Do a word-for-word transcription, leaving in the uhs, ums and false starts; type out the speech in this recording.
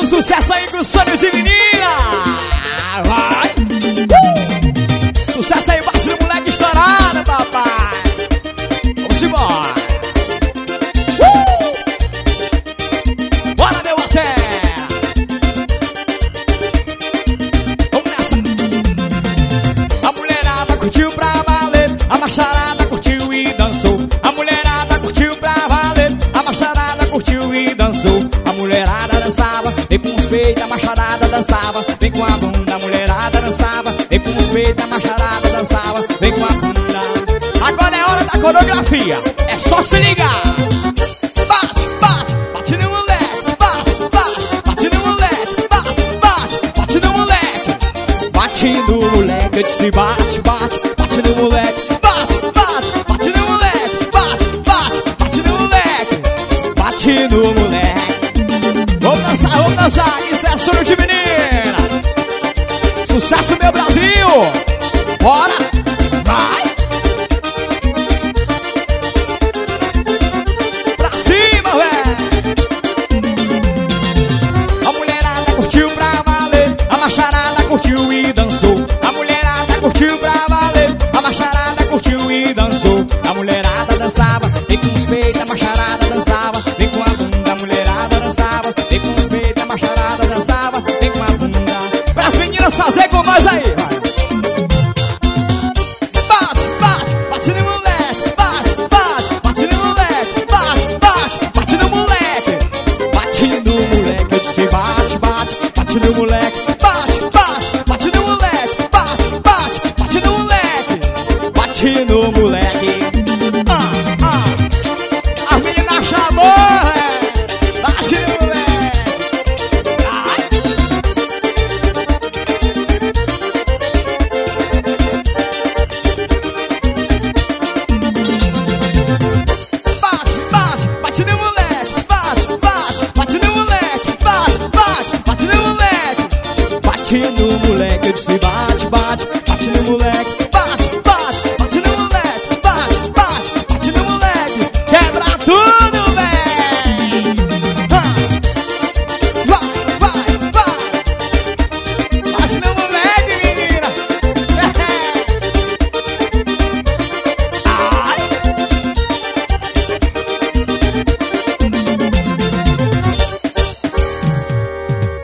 sucesso aí com o sonho de menina. Vai. Uh! Sucesso aí, bate no moleque estourado, papai. Vamos embora. Uh! Bora, meu até. Vamos nessa. A mulherada curtiu pra valer, a macharada curtiu e dançou. A mulherada curtiu pra valer, a macharada curtiu e dançou. A mulherada dançava, vem com os peitos, a macharada dançava. Vem com a bunda, a mulherada dançava. Vem com os peitos, a macharada dançava. Vem com a bunda. Agora é hora da coreografia, é só se ligar. Bate, bate, bate no moleque. Bate, bate, bate no moleque. Bate, bate, bate no moleque. Bate no moleque, eu disse bate, bate, bate no moleque. Bate, bate, bate no moleque. Bate, bate, bate no moleque. Bate no moleque. Vamos dançar, vamos dançar, isso é sonho de menina. Sucesso, meu Brasil. Bora, vai. Pra cima, velho. A mulherada curtiu pra valer, a macharada curtiu e dançou. A mulherada curtiu pra valer, a macharada curtiu e dançou. A mulherada dançava, vem com os peitos, a macharada dançava. Vem com a bunda, a mulherada dançava. Vem com os peitos, a macharada dançava. Vem com a bunda. Para as meninas fazer com nós aí, vai. Bate, bate, bate no moleque. Bate, bate, bate no moleque. Bate, bate, bate no moleque. Bate no moleque, eu disse bate, bate, bate no moleque. Bate, bate, bate no moleque. Bate, bate, bate no moleque. Bate no moleque. Ah, ah. A menina chamou, é. Bate no moleque. Ai. Bate, bate, bate no moleque. Bate, bate, bate no moleque. Bate, bate, bate no moleque. Bate no moleque, eu disse bate, bate, bate no moleque.